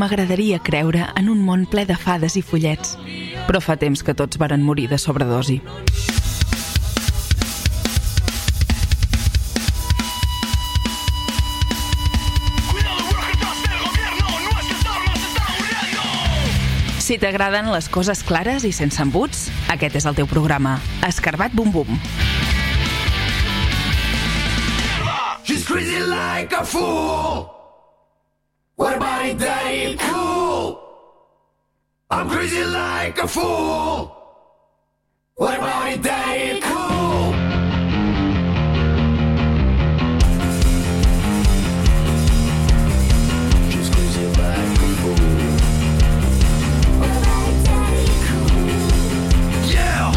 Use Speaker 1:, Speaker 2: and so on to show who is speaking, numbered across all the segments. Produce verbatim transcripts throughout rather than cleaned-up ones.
Speaker 1: M'agradaria creure en un món ple de fades i follets, però fa temps que tots varen morir de sobredosi. Si t'agraden les coses clares i sense embuts, aquest és el teu programa. Escarbat Bum Bum.
Speaker 2: She's crazy like a fool. What about it, daddy? Cool. I'm crazy like a fool. What about it, daddy? Cool. She's crazy like a fool. What about it, daddy? Cool. Yeah.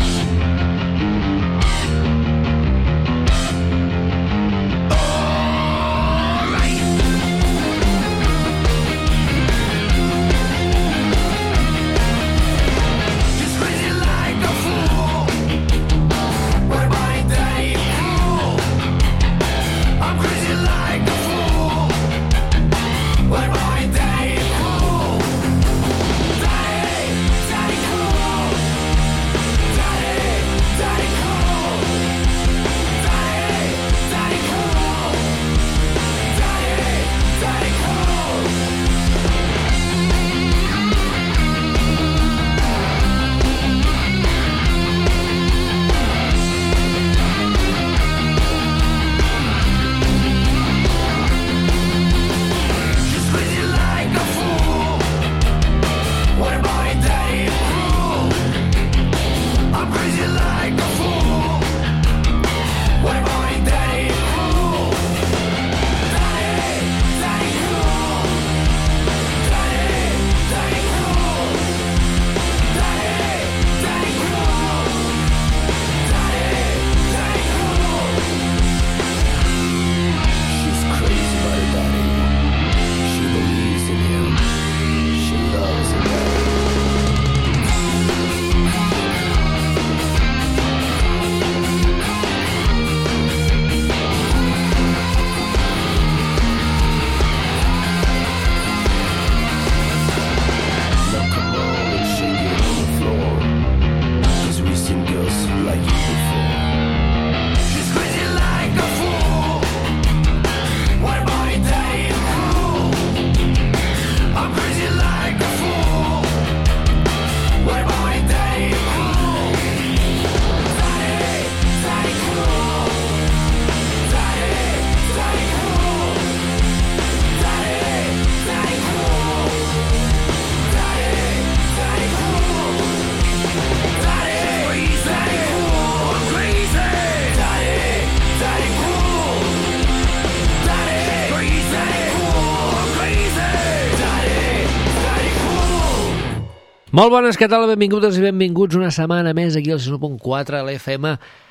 Speaker 3: Molt bones, què tal? Benvingudes i benvinguts una setmana més aquí al cent u punt quatre a l'F M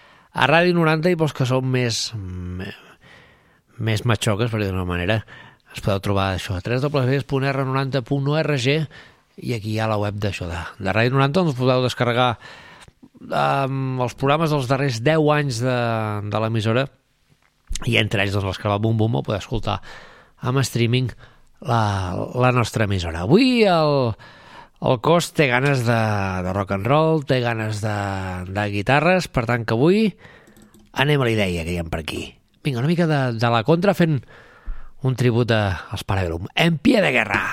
Speaker 3: a Ràdio noranta, i pels que som més més matxoques, per dir d'una manera, es podeu trobar això a w w w punt r noranta punt org, i aquí hi ha la web d'això de, de Ràdio noranta, on us podeu descarregar um, els programes dels darrers deu anys de, de l'emissora, i entre ells doncs, l'Escarbat Bum Bum, o podeu escoltar amb streaming la, la nostra emissora. Avui el El cos té ganes de, de rock and roll, té ganes de, de guitarres, per tant que avui anem a la idea que hi ha per aquí. Vinga, una mica de, de la contra fent un tribut als Parabellum. En pie de guerra!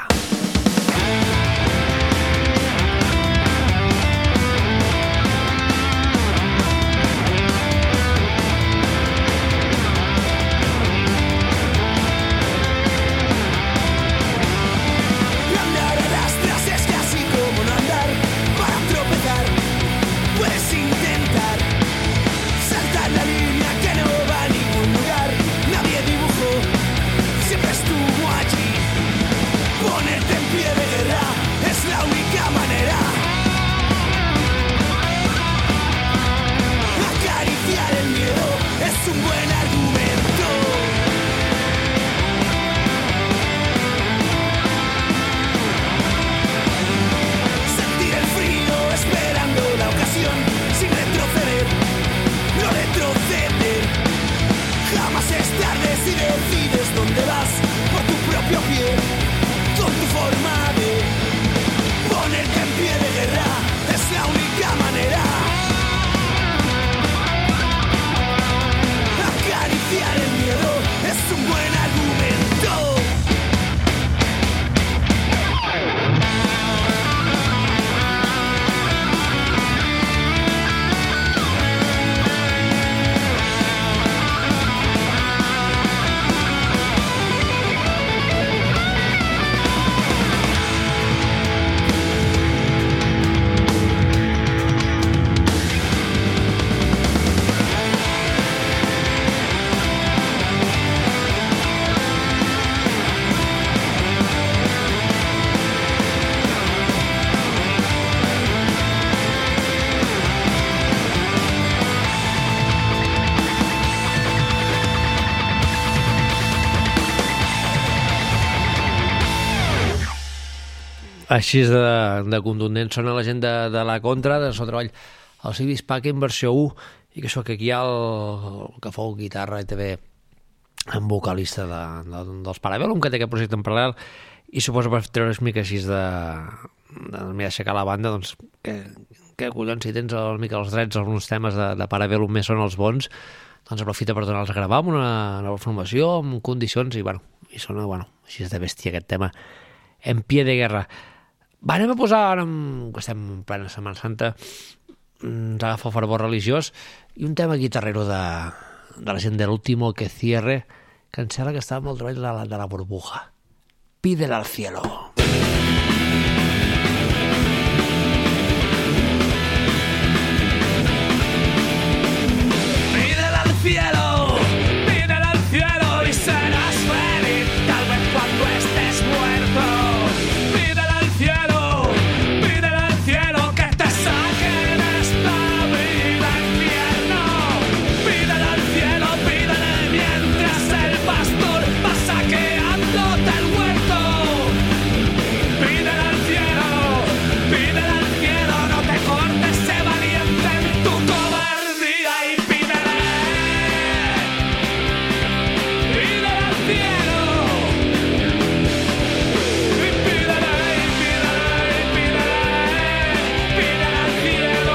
Speaker 2: Ponerte en pie de guerra.
Speaker 3: Així de, de contundent sona la gent de, de la Contra, del seu treball al Civis Pack en versió u, i que això que aquí hi ha el, el que fou guitarra i també en vocalista de, de, dels Parabellum, que té aquest projecte en paral·lel, i suposo per treure's mica així de, de, de aixecar la banda, doncs que, que collons, si tens el, mica els drets, alguns temes de, de Parabellum més són els bons, doncs aprofita per donar-los a gravar amb una nova formació, amb condicions, i bueno, i sona, bueno, així és de bèstia aquest tema, en pie de guerra. Va, anem a posar, ara que estem en plena Setmana Santa, ens agafa el fervor religiós, i un tema guitarrero de, de la gent de l'Último que cierre, que em sembla que estava amb el treball de la, de la burbuja. Pídele al cielo.
Speaker 4: Pídele al cielo, pídele al cielo y serás feliz, tal vez cuando estés muerto. Pídele al cielo, pídele al cielo que te saque de esta vida infierno. Pídele al cielo, pídele mientras el pastor va saqueándote el huerto. Pídele al cielo, pídele al cielo, no te cortes, sé valiente en tu cobardía y pídele. Pídele al cielo, y pídele, y pídele, y pídele, pídele al cielo.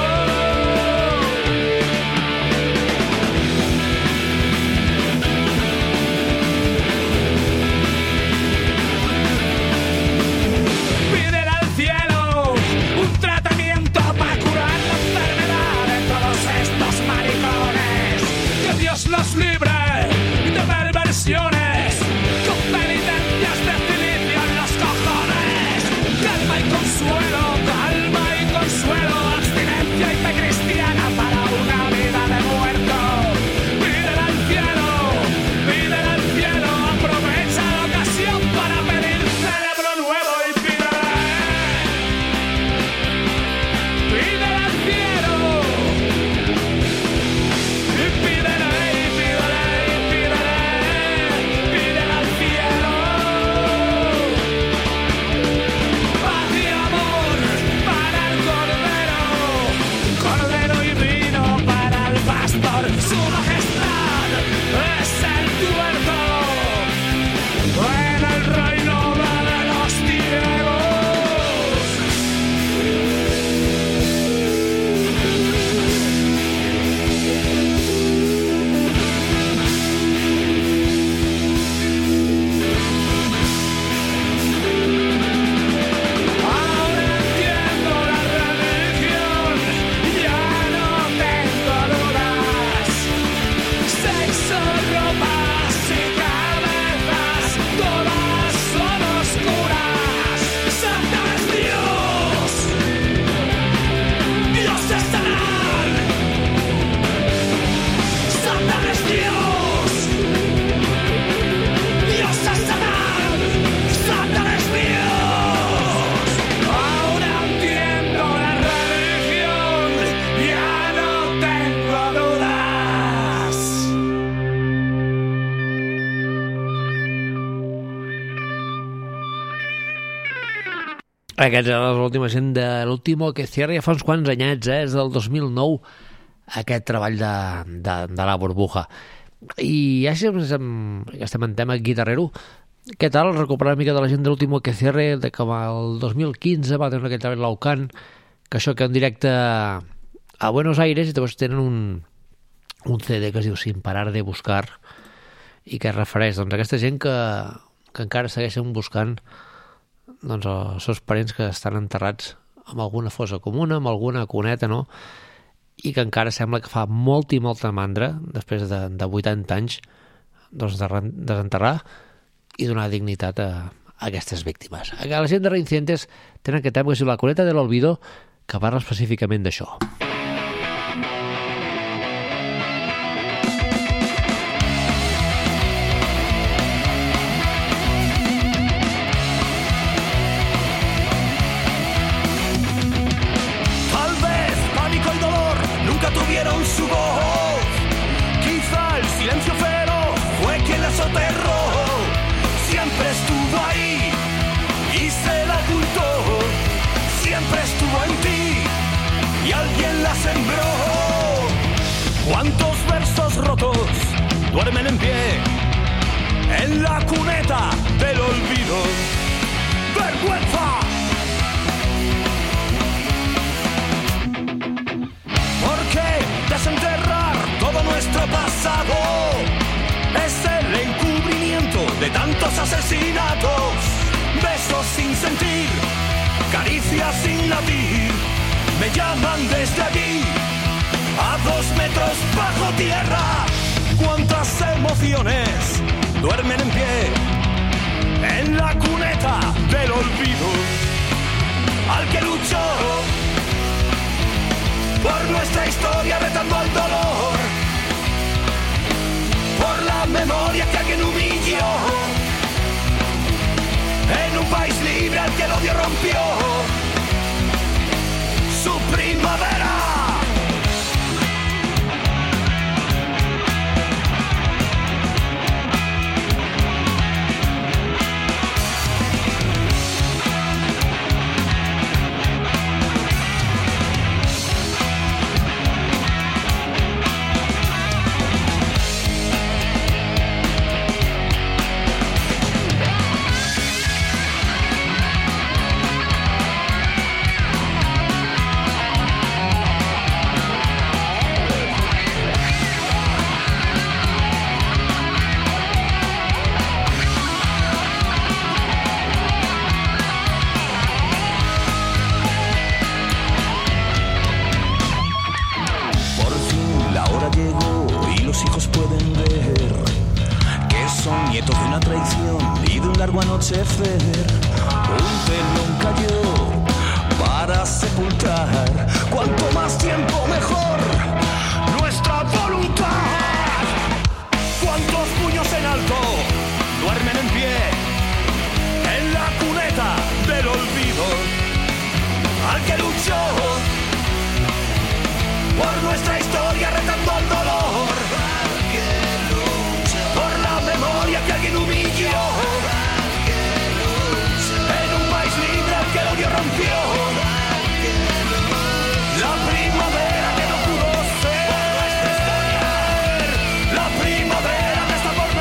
Speaker 4: Pídele al cielo un tratamiento para curar la enfermedad de todos estos maricones. Que Dios los libre de perversiones, con penitencias de cilicio en los cojones. Calma y consuelo, calma y consuelo, abstinencia y fe cristiana para una vida de muerto. Pídele al cielo, pídele al cielo, aprovecha la ocasión para pedir cerebro nuevo y pídele. Pídele al cielo, y pídele, y pídele, y pídele, pídele al cielo. Paz y amor para el cordero, cordero y vino para el pastor. Su majestad es el tuerto en el reino de los ciegos. Ahora entiendo la religión, ya no tengo dudas. Sexo, ropas y cabezas, todas son oscuras. Santa es Dios, Dios es Satán. Santa es Dios, Dios es Satán. Santa es Dios. Ahora entiendo la religión, ya no tengo dudas.
Speaker 3: Aquests eren l'última gent de l'Último que cierre, ja fa uns quants anyets, eh? És del dos mil nou, aquest treball de, de, de la burbuja. I ja si estem, estem en tema guitarrero, què tal recuperar una mica de la gent de l'Último que cierre, de com el dos mil quinze va tenir aquest treball l'Aucan, que això que en directe a Buenos Aires, i llavors tenen un, un C D que es diu Sin parar de buscar, i que es refereix doncs, a aquesta gent que, que encara segueixen buscant doncs, els seus parents que estan enterrats amb alguna fossa comuna, amb alguna cuneta, no? I que encara sembla que fa molta i molta mandra, després de, de vuitanta anys, doncs, de ren- desenterrar i donar dignitat a, a aquestes víctimes. A la gent de Reincidentes tenen aquest tema que es diu La cuneta de l'olvido, que parla específicament d'això.
Speaker 4: Tal vez pánico y dolor nunca tuvieron su voz. Quizá el silencio feroz fue quien la soterró. Siempre estuvo ahí y se la ocultó. duermen en pie en la cuneta del olvido. ¡Vergüenza! ¿Por qué desenterrar todo nuestro pasado? Es el encubrimiento de tantos asesinatos. Besos sin sentir, caricias sin latir. Me llaman desde allí, a dos metros bajo tierra. Cuántas emociones duermen en pie en la cuneta del olvido. Al que luchó por nuestra historia retando al dolor, por la memoria que alguien humilló, en un país libre al que el odio rompió su primavera.
Speaker 5: Anochecer, un telón cayó para sepultar. Cuanto más tiempo mejor, nuestra voluntad. Cuántos puños en alto duermen en pie en la cuneta del olvido. Al que luchó por nuestra historia retando al dolor, por la memoria que alguien humilló, que el odio rompió, la primavera que no pudo ser, la primavera que está por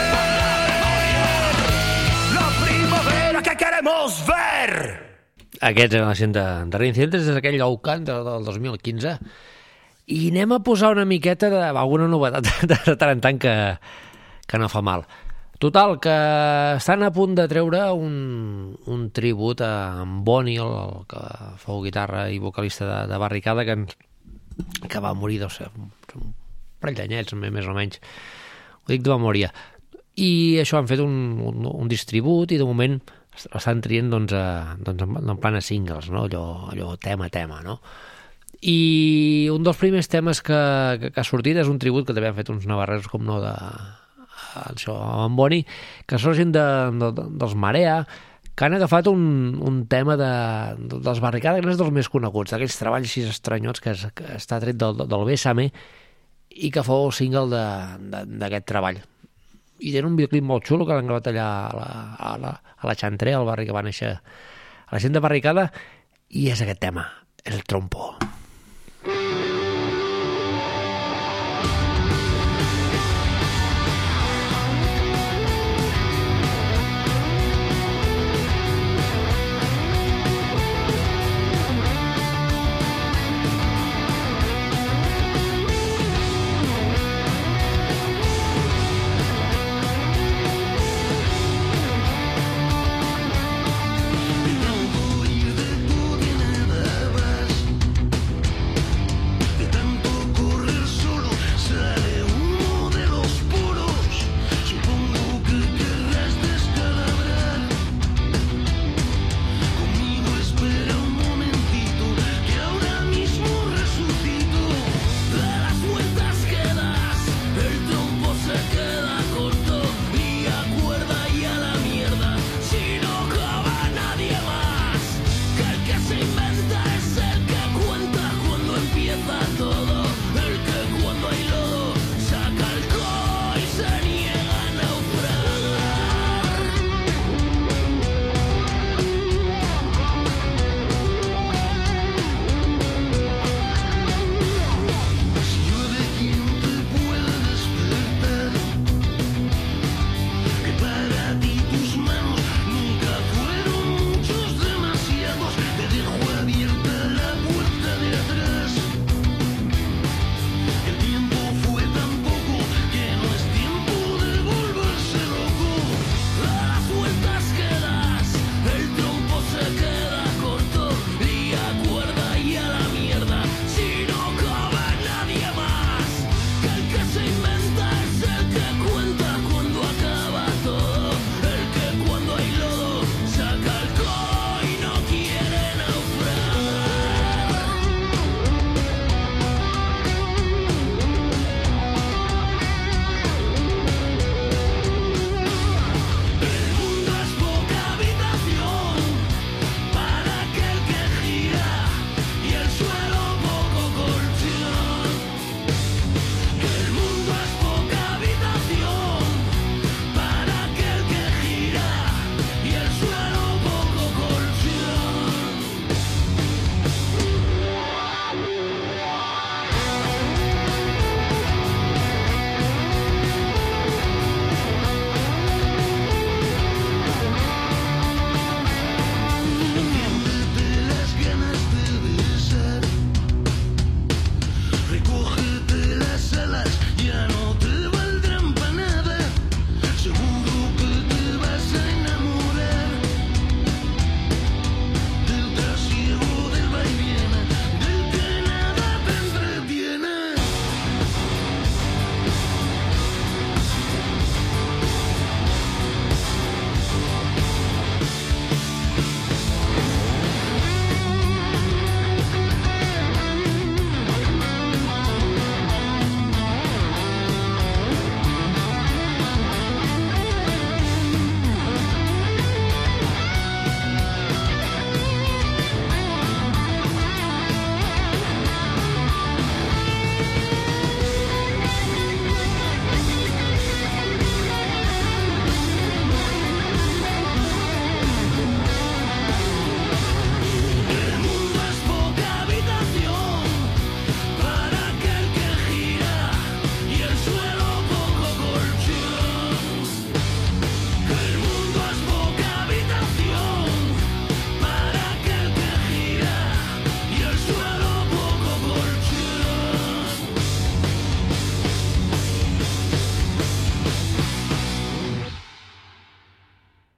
Speaker 5: nacer, la primavera que queremos ver.
Speaker 3: Aquests eren la gent de, de Reincidentes des d'aquell Oucan del, del dos mil quinze, i anem a posar una miqueta d'alguna novetat de tant en tant que, que no fa mal. Total, que estan a punt de treure un, un tribut a en Bonnie, el, el que fou guitarra i vocalista de, de Barricada, que, que va morir, deu ser, un parell d'anyets, més o menys. Ho dic de memòria. I això, han fet un, un, un distribut i de moment estan trient doncs, a, doncs en, en plan a singles, no? allò, allò tema a tema, no? I un dels primers temes que, que, que ha sortit és un tribut que també han fet uns navarreros com no de... això, amb en Boni, que són gent de, de, dels Marea, que han agafat un, un tema de, de, dels Barricada, que és dels més coneguts, d'aquells treballs així estranyots que, és, que està tret del, del Bésame i que fou single d'aquest treball. I tenen un videoclip molt xulo que l'han gravat allà a la, a la, a la Chantré, al barri que va néixer a la gent de Barricada, i és aquest tema, El Trompo.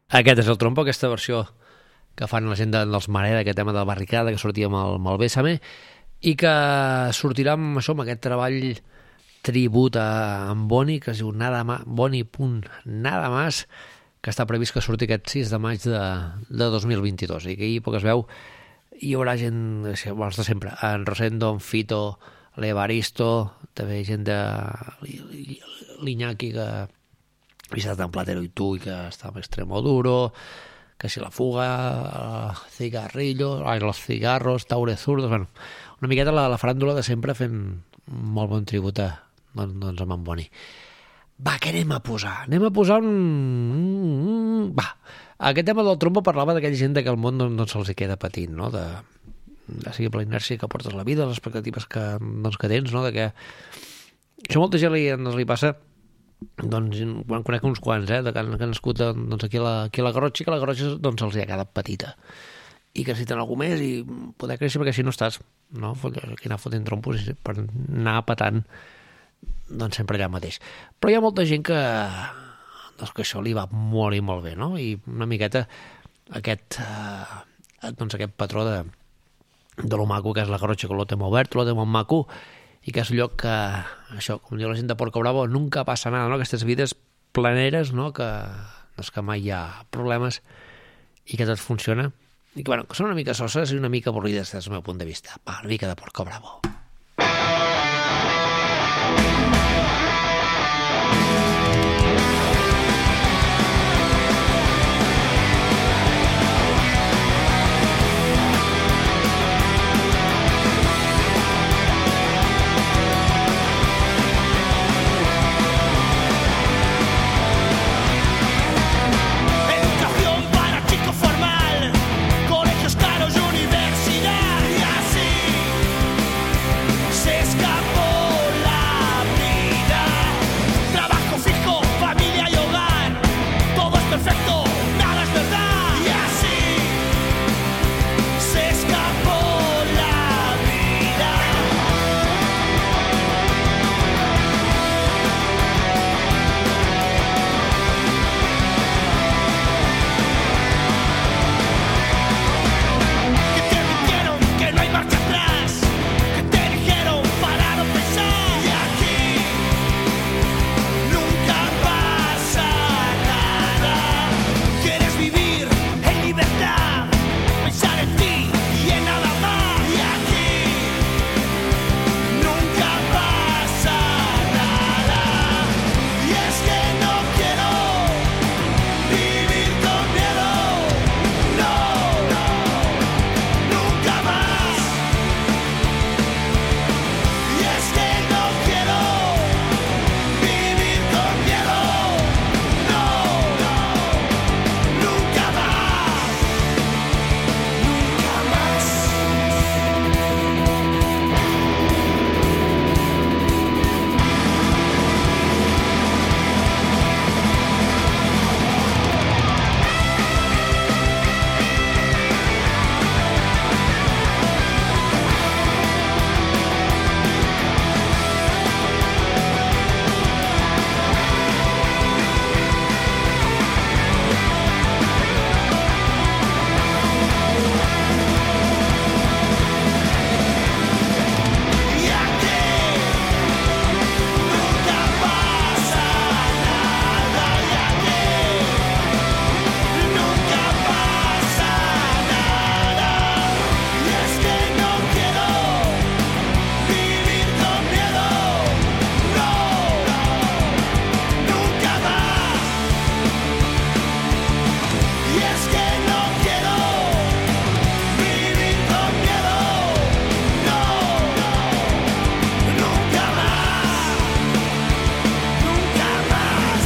Speaker 3: Aquest és el trompo, aquesta versió que fan la gent de, dels Mareda, aquest tema de la barricada que sortia amb el, amb el Bésame, i que sortirà amb això, amb aquest treball tribut a en Boni, que es diu Nada Más, Boni punt Nada Más, que està previst que surti aquest sis de maig de, de dos mil vint-i-dos, i que ahir, poc es veu, hi haurà gent, els de sempre, en Rosendo, en Fito, l'Evaristo, també gent de l'Iñaki, que ha estat en Platero i tu, i que està en Extremoduro, que si la fuga, el cigarrillo, ai, los cigarros, Taure Zurdos, bueno, una miqueta la, la faràndula de sempre fent molt bon tribut a, doncs, doncs amb en Boni. Va, què anem a posar? Anem a posar un... Va, aquest tema del trompo parlava d'aquella gent que el món no, no se'ls queda patint, no? De, de sigui per la inèrcia que portes la vida, les expectatives que, doncs, que tens, no? De que... Això molta gent li, li passa, doncs, quan conec uns quants, eh? De que han, que han nascut doncs, aquí, a la, aquí a la Garrotxa, que la Garrotxa doncs, se'ls hi ha quedat petita. I que necessiten algú més i poder créixer, perquè així no estàs, no? Aquí anar fotent trompos per anar patant doncs sempre allà mateix. Però hi ha molta gent que, doncs que això li va molt i molt bé, no? I una miqueta aquest, eh, doncs aquest patró de, de lo maco que és la Garrotxa, que lo té molt obert, lo té molt maco, i que és un lloc que, això, com diu la gent de Porco Bravo, nunca passa nada, no? Aquestes vides planeres, no? Que, doncs que mai hi ha problemes i que tot funciona, i que, bueno, que són una mica soses i una mica avorrides des del meu punt de vista. Va, una mica de Porco Bravo.
Speaker 5: Educación para chico formal, colegios caros y universidad, y así se escapó la vida. Trabajo fijo, familia y hogar, todo es perfecto, nada es verdad, y así se escapó la vida. Que te mintieron que no hay marcha atrás, que te dijeron para no pensar, y aquí nunca pasa nada. Quieres vivir en libertad, pensar en ti y en nada más, y aquí nunca pasa nada. Y es que no quiero vivir con miedo, no, nunca más. Y es que no quiero vivir con miedo, no, nunca más, nunca más. Y aquí nunca pasa nada, y aquí nunca pasa nada. Y es que no quiero vivir con miedo, no, nunca más. Y es que no quiero vivir con miedo, no, nunca más, nunca más.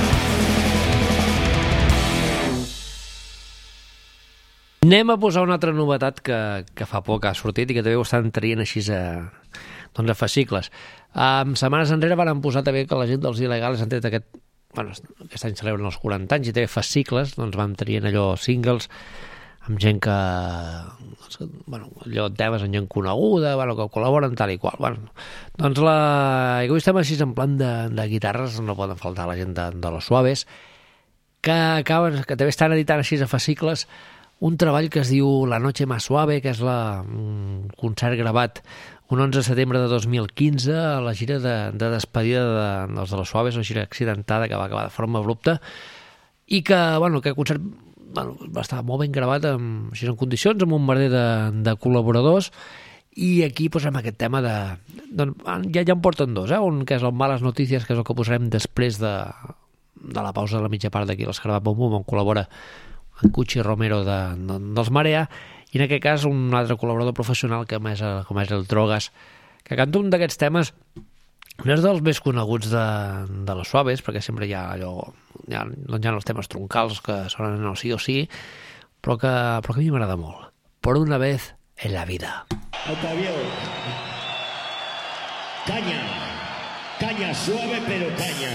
Speaker 3: Anem a posar una altra novetat que, que fa poc ha sortit i que també ho estan traient així a, doncs a fascicles. Um, setmanes enrere van posar també que la gent dels il·legals han tret aquest... Bueno, aquest any celebren els quaranta anys i també fascicles, doncs van traient allò singles amb gent que... Doncs, bueno, allò temes amb gent coneguda, bueno, que col·laboren tal i qual. Bueno, doncs la... I avui estem així en plan de, de guitarres, no poden faltar la gent de, de Los Suaves, que acaben, que també estan editant així a fascicles un treball que es diu La noche más suave, que és la, un concert gravat un onze de setembre de dos mil quinze a la gira de, de despedida de, dels de les Suaves, una gira accidentada que va acabar de forma abrupta i que, bueno, aquest concert bueno, va estar molt ben gravat amb, així, en condicions, amb un merder de, de col·laboradors i aquí posem aquest tema de... Doncs, ja, ja en porten dos, eh? Un que és el Males Notícies, que és el que posarem després de, de la pausa de la mitja part d'aquí, l'Escarabat Bum Bum, on col·labora en Cuchi Romero de, de, dels Marea, i en aquest cas un altre col·laborador professional que més, com és el Drogas, que canta un d'aquests temes, no és dels més coneguts de, de les Suaves, perquè sempre hi ha allò, hi ha, doncs hi ha els temes troncals que sonen en el sí o sí, però que, però que a mi m'agrada molt. Por una vez en la vida.
Speaker 6: Octavio, caña, caña suave pero caña.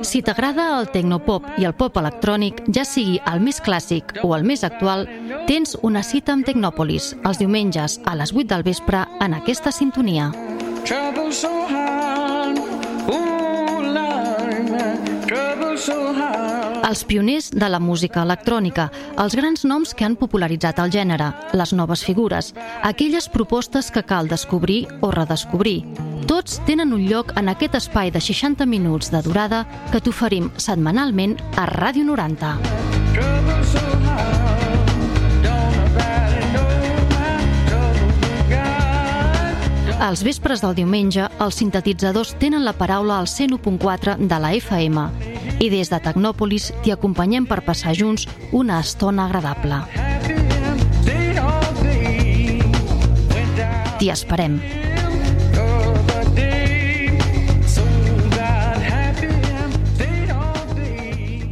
Speaker 7: Si t'agrada el tecnopop i el pop electrònic, ja sigui el més clàssic o el més actual, tens una cita amb Tecnòpolis, els diumenges a les vuit del vespre en aquesta sintonia.
Speaker 4: Trouble so hard, ooh, Lord, trouble so hard.
Speaker 7: Els pioners de la música electrònica, els grans noms que han popularitzat el gènere, les noves figures, aquelles propostes que cal descobrir o redescobrir. Tots tenen un lloc en aquest espai de seixanta minuts de durada que t'oferim setmanalment a Ràdio noranta.
Speaker 4: Trouble so hard, don't nobody know my trouble God.
Speaker 7: Els vespres del diumenge, els sintetitzadors tenen la paraula al cent u punt quatre de la F M i des de Tecnòpolis t'hi acompanyem per passar junts una estona agradable.
Speaker 4: Happy and day all day, went down
Speaker 7: T'hi esperem.
Speaker 4: the day, so God happy and day all day.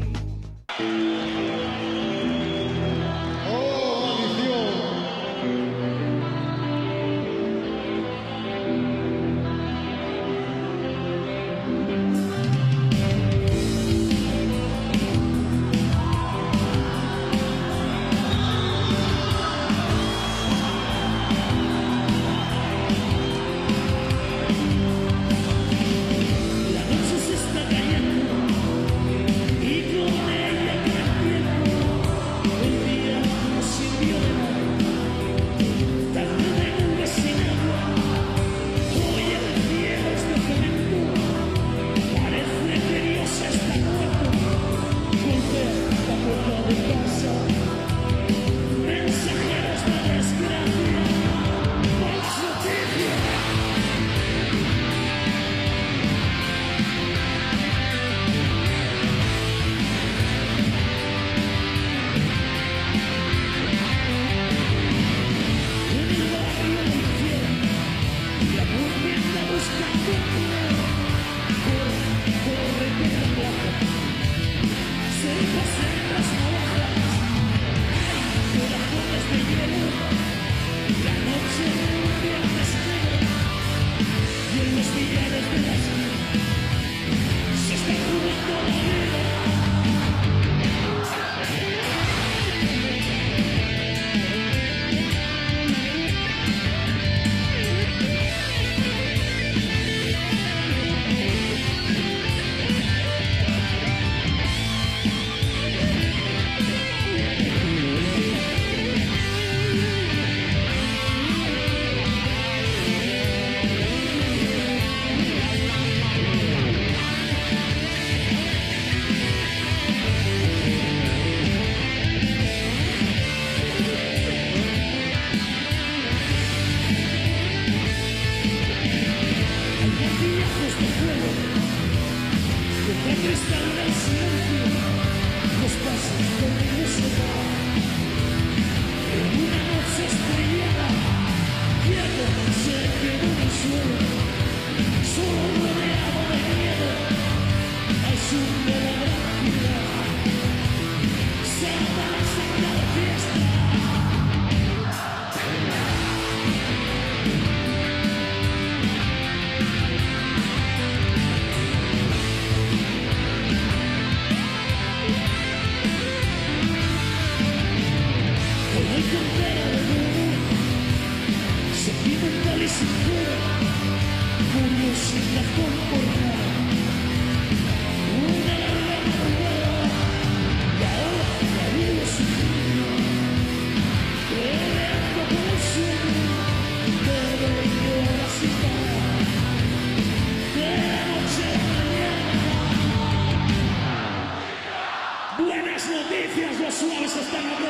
Speaker 6: Buenas noticias, los suaves están aquí.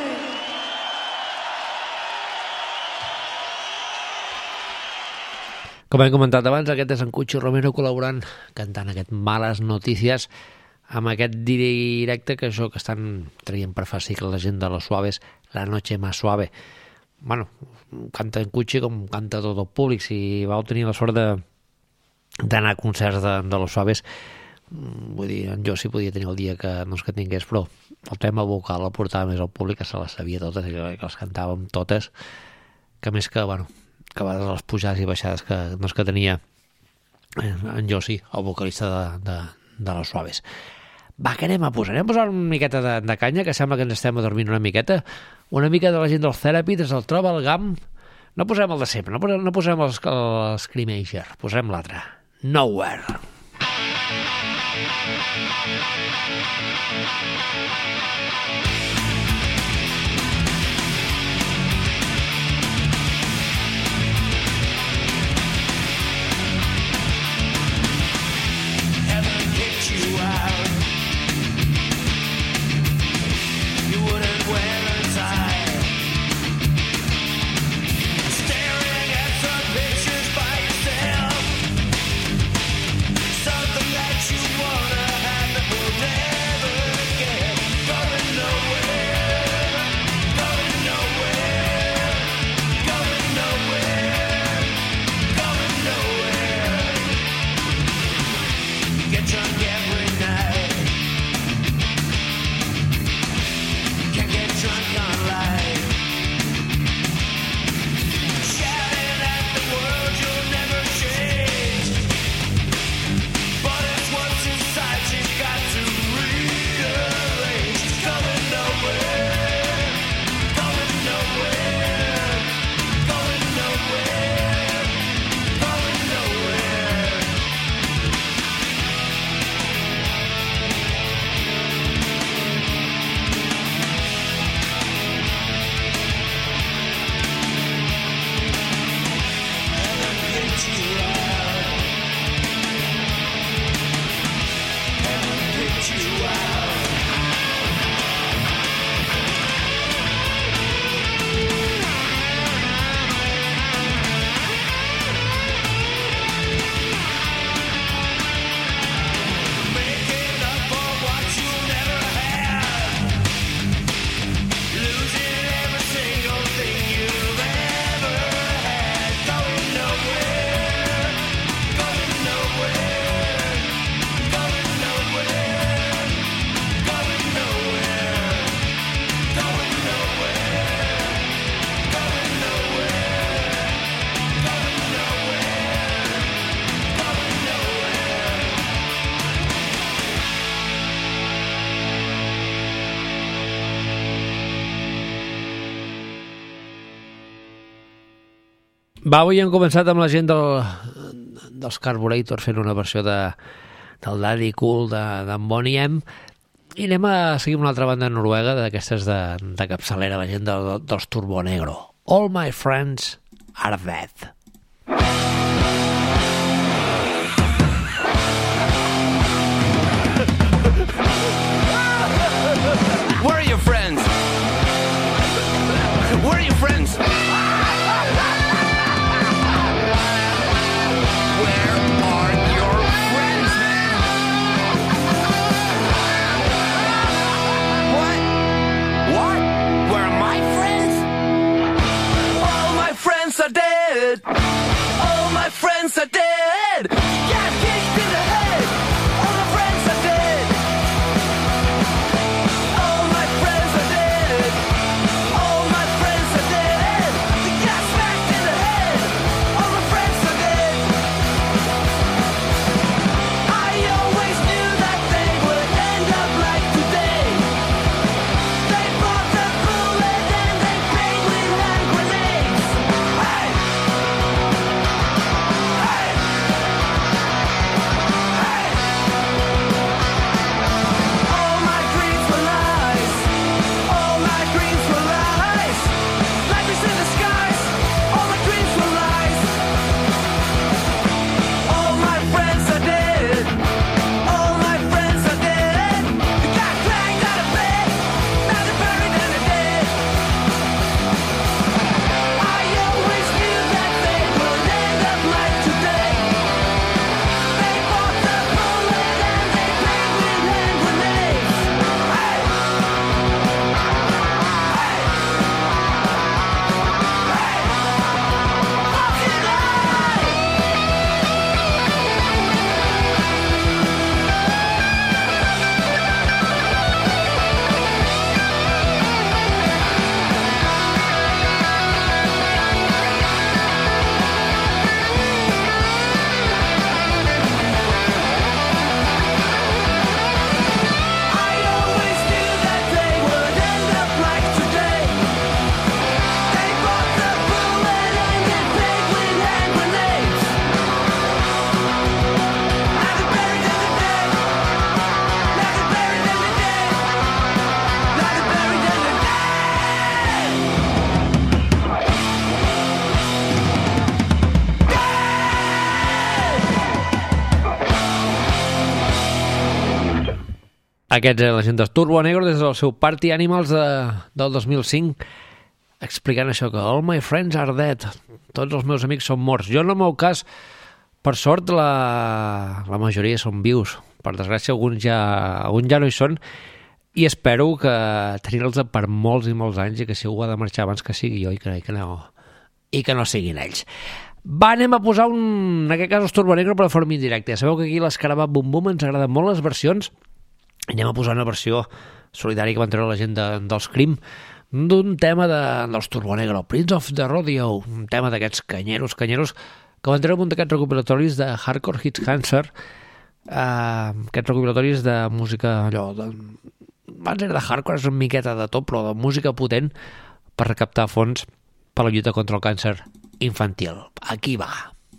Speaker 3: Com hem comentat abans, aquest és en Cucho Romero col·laborant, cantant aquest Males Notícies, amb aquest directe que això que estan traient per fascicle la gent de Los Suaves, La Noche Más Suave. Bueno, canta en Cucho com canta tot el públic. Si vau tenir la sort de d'anar a concerts de, de Los Suaves, vull dir, en Jossi podia tenir el dia que no és que tingués, però el tema vocal el portava més al públic, que se les sabia totes i que, que les cantàvem totes, que més que, bueno, que a vegades les pujades i baixades que no és que tenia en Jossi, el vocalista de, de, de Los Suaves. Va, que anem a posar? Anem a posar una miqueta de, de canya, que sembla que ens estem adormint una miqueta. Una mica de la gent del Therapy, des del Troba, el G A M. No posem el de sempre, no posem, no posem els, els Cremager, posem l'altre. Nowhere. Va, avui hem començat amb la gent del, dels Carburetor fent una versió de, del Daddy Cool d'en de, Boney M. I anem a seguir una altra banda noruega d'aquestes de, de capçalera, la gent de, dels Turbo Negro. All My Friends Are Dead.
Speaker 5: Where are your friends? Where are your friends? Are dead. All my friends are dead. Got kicked in the head. All my friends are dead. All my friends are dead. All my friends are dead. They got smacked in the head. All my friends are dead. I always knew that they would end up like today. They bought the bullet and they paid with hand grenades. Hey! Hey!
Speaker 3: Aquests eren la gent de Turbo Negro des del seu Party Animals de, del dos mil cinc, explicant això, que all my friends are dead, tots els meus amics són morts. Jo en el meu cas, per sort, la, la majoria són vius. Per desgràcia, alguns ja, alguns ja no hi són, i espero que tenir-los per molts i molts anys, i que si algú ha de marxar abans que sigui jo, i que, i que, no, i que no siguin ells. Va, anem a posar un, en aquest cas, els Turbo Negro, però de forma indirecta. Ja sabeu que aquí l'Escarabat Bum Bum ens agraden molt les versions. Anem a posar una versió solidària que van treure la gent de, dels Cream, d'un tema de, dels Turbo Negro, Prince of the Rodeo, un tema d'aquests canyeros, canyeros, que van treure un d'aquests recopilatoris de Hardcore Hits Cancer, eh, aquests recopilatoris de música, allò, de, abans era de hardcore, és una miqueta de tot, però de música potent per recaptar fons per la lluita contra el càncer infantil. Aquí va.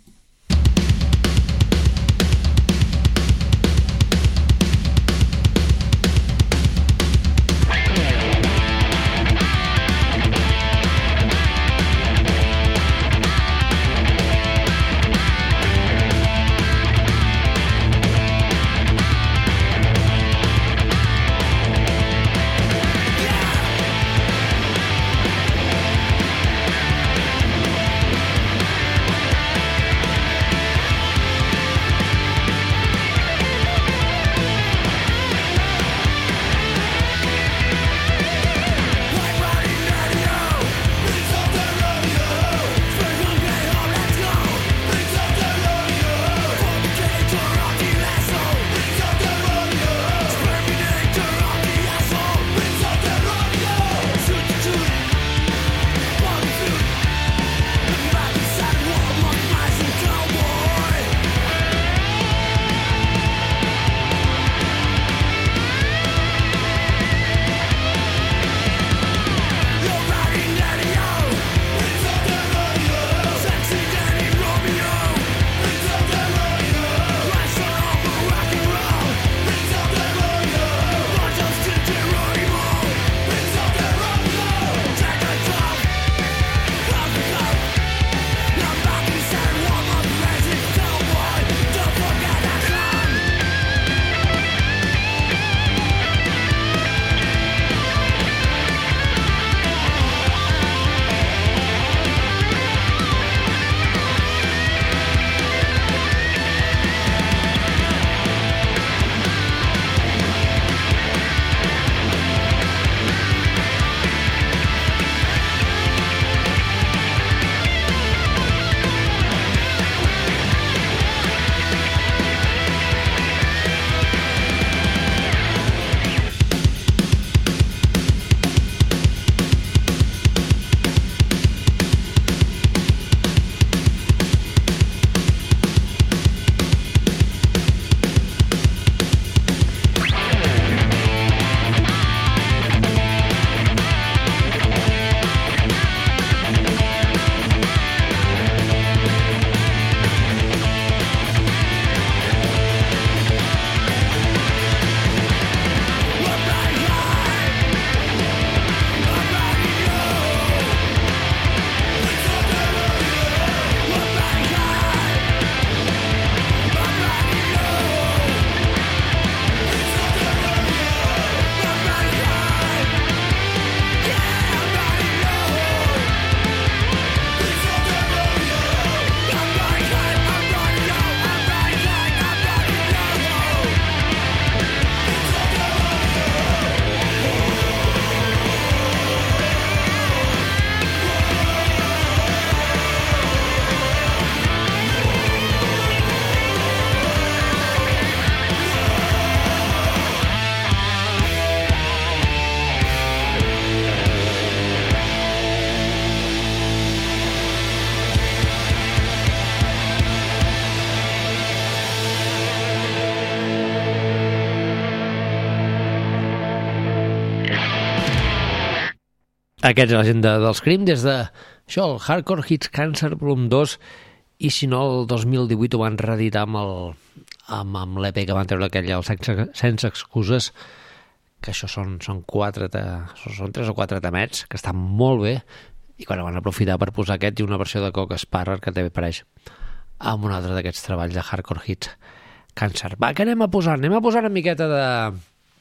Speaker 3: Aquests és la gent de, dels Cream, des de això, el Hardcore Hits Cancer volum dos, i si no, el dos mil divuit ho van reeditar amb el amb, amb l'E P que van treure aquell, el Sense, sense Excuses, que això són, són, quatre, són tres o quatre temets, que estan molt bé, i quan van aprofitar per posar aquest i una versió de Cock Sparrer que també apareix amb un altre d'aquests treballs de Hardcore Hits Cancer. Va, que anem a posar? Anem a posar una miqueta de,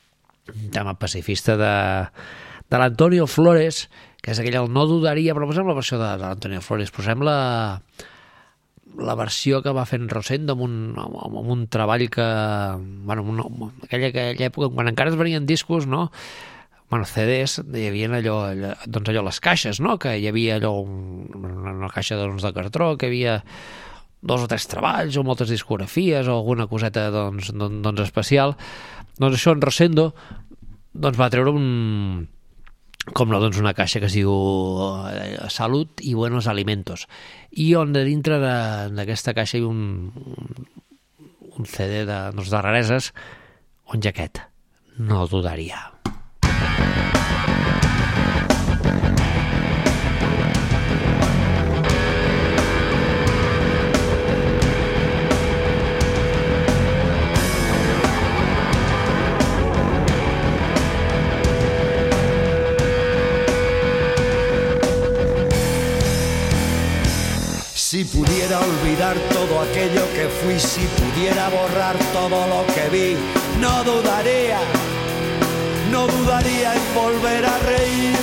Speaker 3: un tema pacifista de, de l'Antonio Flores, que és aquell el no dudaria, però posem la versió de, de l'Antonio Flores, posem la, la versió que va fer en Rosendo amb un, amb un treball que, bueno, en aquella, aquella època, quan encara es venien discos, no?, bueno, C Ds, hi havia allò, allò, doncs allò, les caixes, no?, que hi havia allò, una, una caixa doncs, de cartró, que hi havia dos o tres treballs o moltes discografies o alguna coseta doncs, doncs, doncs especial. Doncs això en Rosendo doncs va treure un, com no, doncs una caixa que es diu Salut i Buenos Alimentos, i on de dintre d'aquesta caixa hi ha un, un C D de, doncs, de rareses, on hi ha aquest, No dudaria.
Speaker 5: Si pudiera olvidar todo aquello que fui, si pudiera borrar todo lo que vi, no dudaría, no dudaría en volver a reír.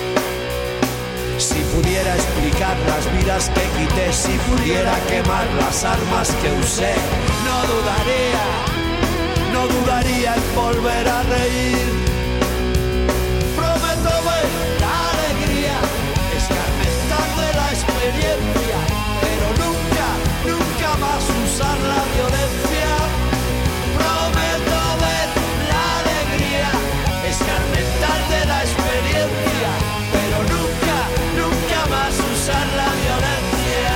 Speaker 5: Si pudiera explicar las vidas que quité, si pudiera quemar las armas que usé, no dudaría, no dudaría en volver a reír. Prometo ver la alegría, escarmentar de la experiencia, pero nunca, nunca más usar la violencia. Prometo ver la alegría, escarmentar de la experiencia, pero nunca, nunca más usar la violencia.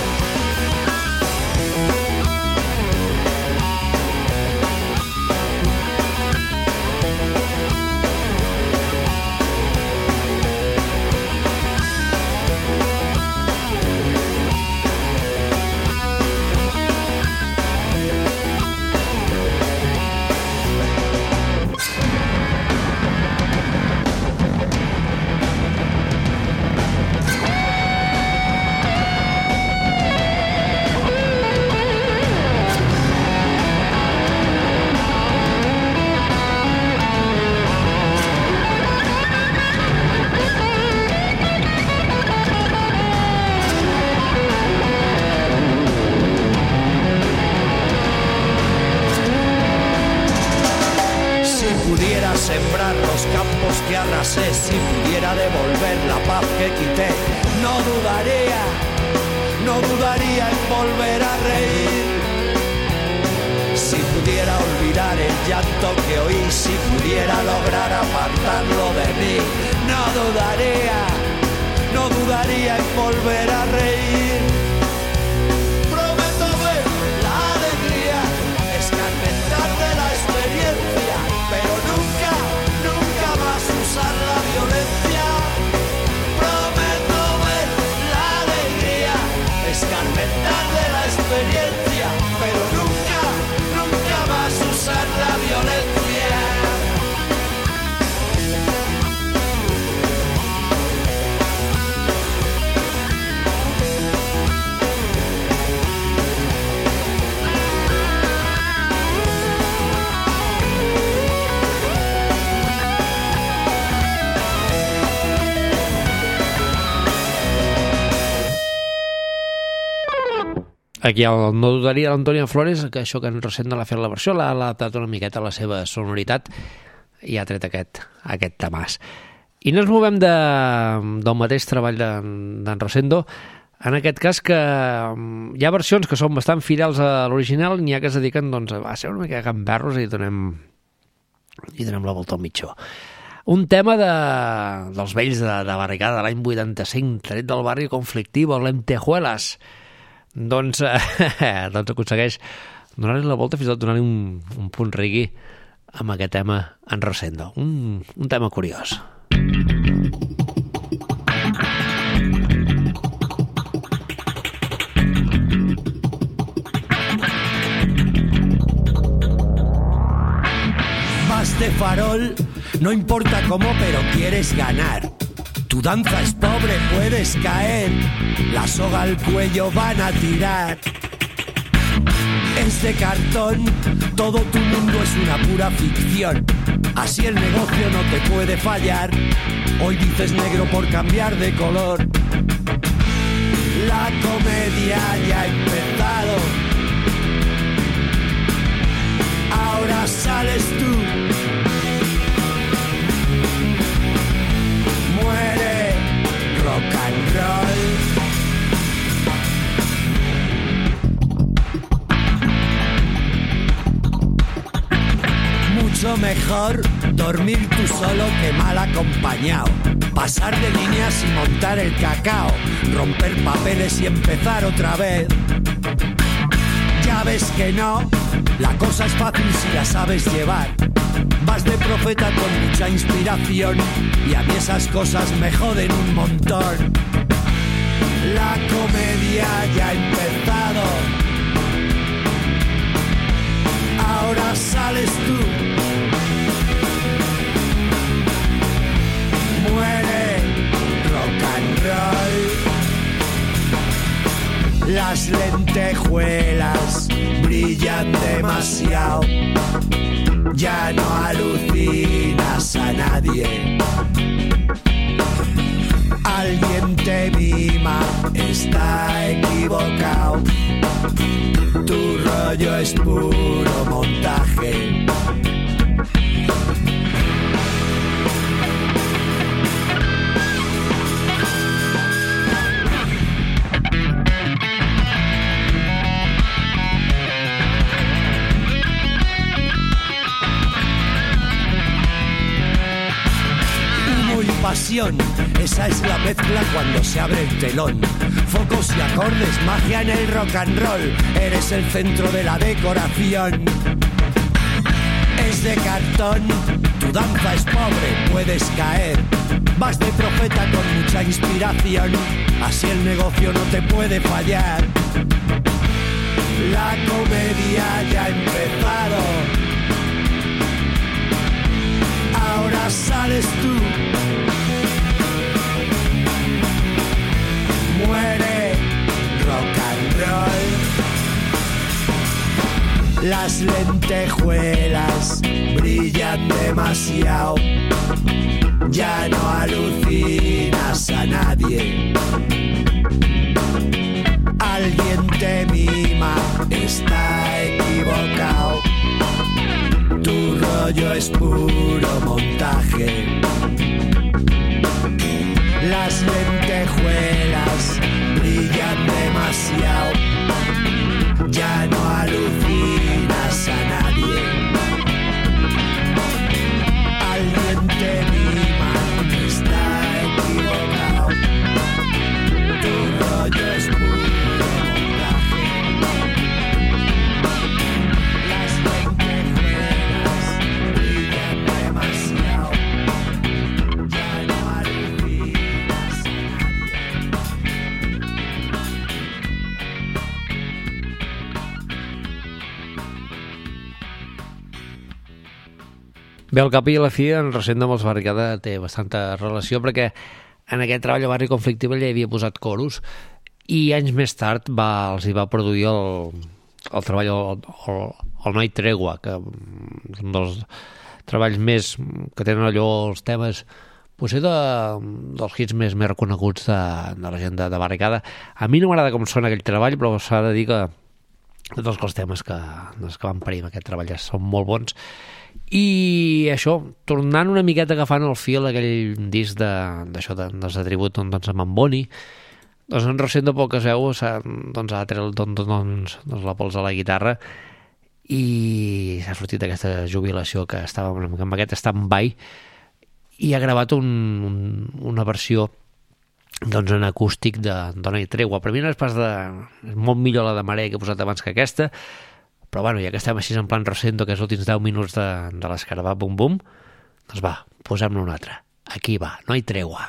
Speaker 5: Sembrar los campos que arrasé, si pudiera devolver la paz que quité, no dudaría, no dudaría en volver a reír. Si pudiera olvidar el llanto que oí, si pudiera lograr apartarlo de mí, no dudaría, no dudaría en volver a reír. Prometo ver la alegría, escarmentar de la experiencia, pero nunca, nunca más usar la violencia. Prometo ver la alegría, escarmentar de la experiencia, pero nunca, nunca más usar la violencia.
Speaker 3: Aquí el No dudaria l'Antonio Flores, que això que en Rosendo l'ha fet la versió, l'ha adaptat una miqueta a la seva sonoritat i ha tret aquest, aquest tamàs. I no ens movem de, del mateix treball d'en Rosendo, en aquest cas que hi ha versions que són bastant fidels a l'original, n'hi ha que es dediquen doncs, a ser una mica gamberros i donem, i donem la volta al mitjó. Un tema de, dels vells de, de Barricada de l'any vuitanta-cinc, tret del barri conflictiu, Lentejuelas. Doncs, eh, doncs aconsegueix donar-li la volta fins a donar-li un, un punt reggae amb aquest tema en Rosendo. Un, un tema curiós.
Speaker 5: Vas de farol, no importa cómo, pero quieres ganar. Tu danza es pobre, puedes caer, la soga al cuello van a tirar. Es de cartón, todo tu mundo es una pura ficción. Así el negocio no te puede fallar. Hoy dices negro por cambiar de color. La comedia ya ha empezado. Ahora sales tú. Muere rock and roll. Mucho mejor dormir tú solo que mal acompañado. Pasar de líneas y montar el cacao. Romper papeles y empezar otra vez. Ya ves que no, la cosa es fácil si la sabes llevar. Vas de profeta con mucha inspiración y a mí esas cosas me joden un montón. La comedia ya ha empezado. Ahora sales tú. Muere rock and roll. Las lentejuelas brillan demasiado. Ya no alucinas a nadie. Alguien te mima, está equivocado. Tu rollo es puro montaje. Pasión, esa es la mezcla cuando se abre el telón. Focos y acordes, magia en el rock and roll. Eres el centro de la decoración. Es de cartón, tu danza es pobre, puedes caer. Vas de profeta con mucha inspiración. Así el negocio no te puede fallar. La comedia ya ha empezado. Ahora sales tú. Muere rock and roll. Las lentejuelas brillan demasiado. Ya no alucinas a nadie. Alguien te mima, está equivocado. Tu rollo es puro montaje. Las lentejuelas brillan demasiado. Ya no alucinas a nadie. Alguien te mima, está equivocado. Tu rollo es puro montaje. Las lentejuelas brillan demasiado. Ya no alucinas a
Speaker 3: Bé, al cap i a la fi, en Rosendo amb els Barricada té bastanta relació perquè en aquest treball a Barri Conflictible ja hi havia posat coros i anys més tard va, els hi va produir el, el treball el, el, el No hay tregua, que és un dels treballs més que tenen allò els temes potser de, dels hits més, més reconeguts de, de la gent de, de Barricada. A mi no m'agrada com sona aquell treball, però s'ha de dir que tots els temes que, doncs, que van parir amb aquest treball ja són molt bons. I això, tornant una miqueta agafant el fil aquell disc d'això de, de, de tribut doncs, amb en Boni, doncs en Rosendo pel que es veu doncs, ha tret doncs, doncs, doncs, la pols a la guitarra i s'ha sortit d'aquesta jubilació que estava amb aquest stand-by i ha gravat un, un, una versió doncs, en acústic de Dona i Tregua. Per mi no és pas de... és molt millor la de Marea que he posat abans que aquesta, però bueno, ja que estem així en plan Rosendo, que és els últims deu minuts de, de l'escarabat bum bum, doncs va, posem-ne una altra. Aquí va, No hay tregua.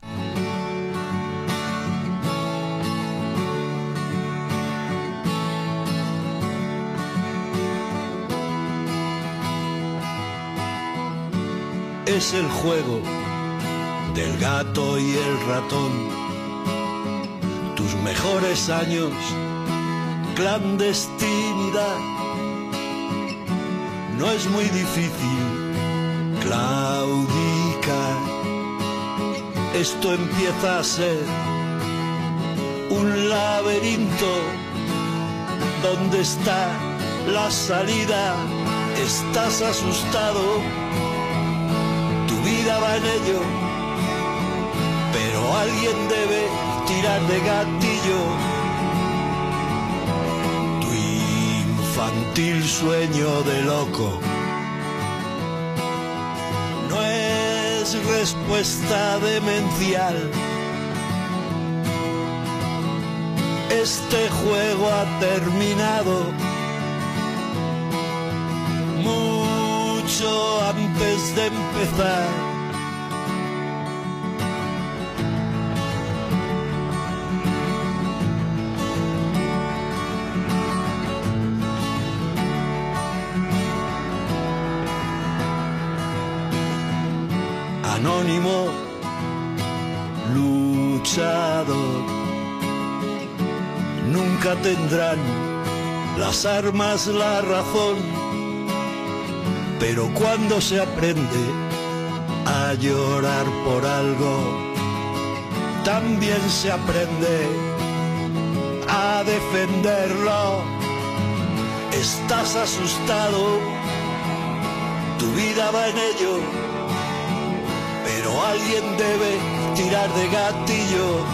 Speaker 5: Es el juego del gato y el ratón, tus mejores años, clandestinidad. No es muy difícil claudicar. Esto empieza a ser un laberinto. ¿Dónde está la salida? Estás asustado, tu vida va en ello, pero alguien debe tirar de gatillo. Tu infantil sueño de loco no es respuesta demencial. Este juego ha terminado mucho antes de empezar. Anónimo luchador. Nunca tendrán las armas la razón, pero cuando se aprende a llorar por algo, también se aprende a defenderlo. Estás asustado, tu vida va en ello, pero alguien debe tirar de gatillo.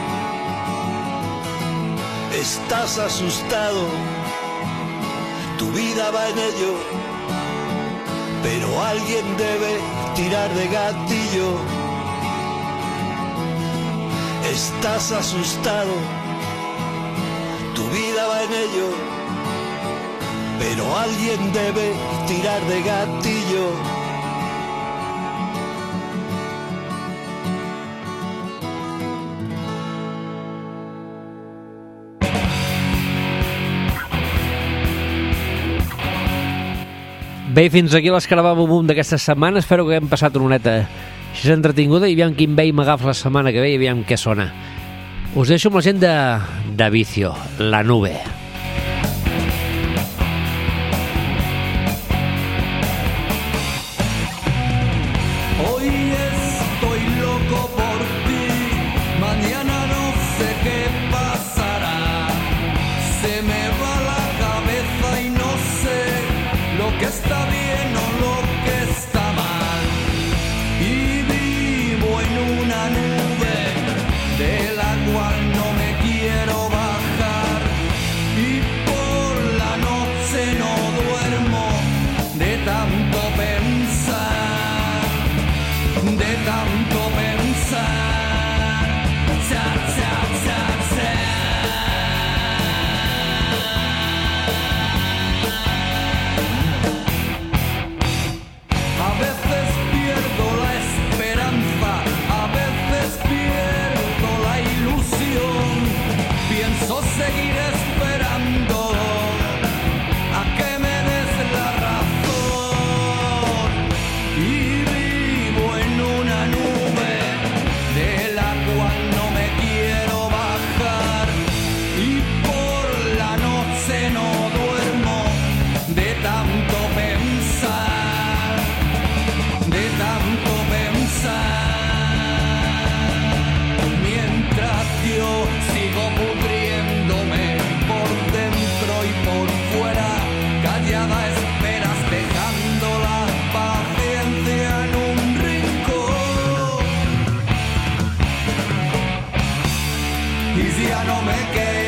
Speaker 5: Estás asustado, tu vida va en ello, pero alguien debe tirar de gatillo. Estás asustado, tu vida va en ello, pero alguien debe tirar de gatillo.
Speaker 3: Bé, fins aquí l'escarabà bum bum d'aquesta setmana. Espero que hem passat una neta així entretinguda i aviam quin vell m'agafa la setmana que ve i aviam què sona. Us deixo amb la gent de, de Vicio, La Nube.
Speaker 5: Hoy estoy loco por ti, mañana no sé qué pasará. Se me va la cabeza y no sé lo que está bien o lo que está mal. Y vivo en una nube de la cual no me quiero bajar. Y por la noche no duermo de tanto pensar, de tanto pensar. Cha, cha, cha, cha. A veces pierdo la esperanza, a veces pierdo la ilusión. Pienso seguir esperando a que me des la razón. Y vivo en una nube de la cual no me quiero bajar. Y por la noche no duermo de tanto pensar, de tanto pensar. Mientras yo sigo pudriéndome por dentro y por fuera, callada esperas dejando la paciencia en un rincón. Y ya no me queda